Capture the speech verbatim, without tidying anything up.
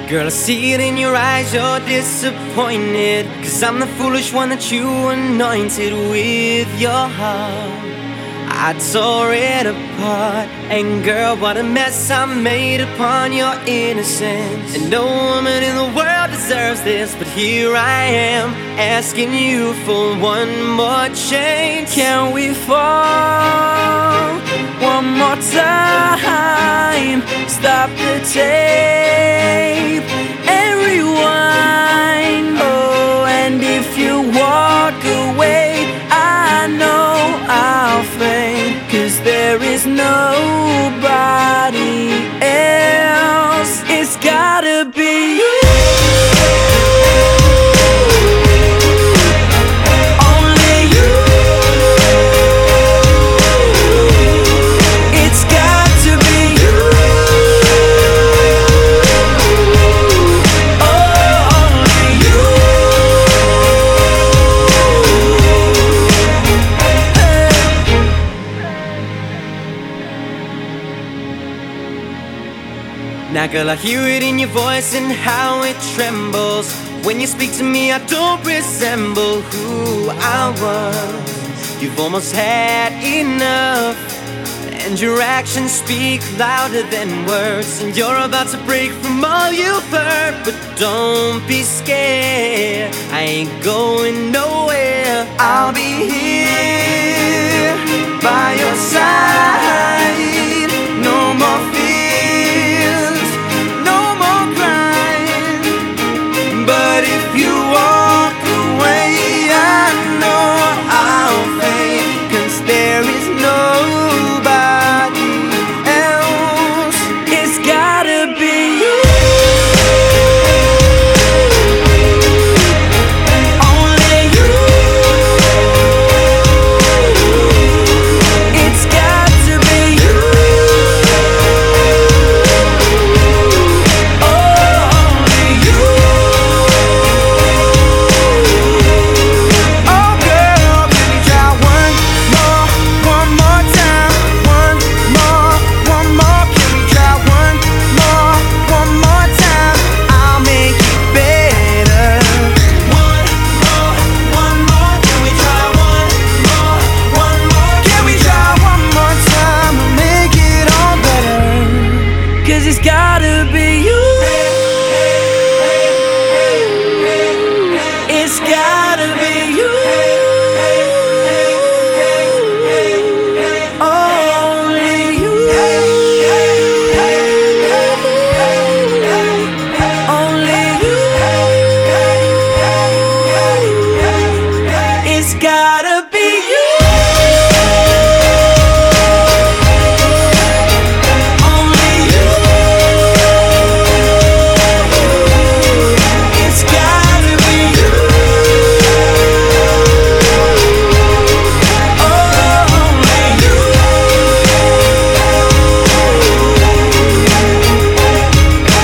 Girl, I see it in your eyes, you're disappointed, 'cause I'm the foolish one that you anointed with your heart. I tore it apart, and girl, what a mess I made upon your innocence. And no woman in the world deserves this, but here I am, asking you for one more chance. Can we fall one more time? Stop the tape and rewind. Oh, and if you walk away, I know I'll faint, 'cause there is nobody else. It's gotta be you. Now girl, I hear it in your voice and how it trembles. When you speak to me, I don't resemble who I was. You've almost had enough, and your actions speak louder than words. And you're about to break from all you've heard, but don't be scared, I ain't going nowhere. I'll be here by your side. No more fear, but if you walk away, I know I'll faint, 'cause there is nobody else. It's gotta be you. Only you. It's got to be you. It's gotta be you. It's gotta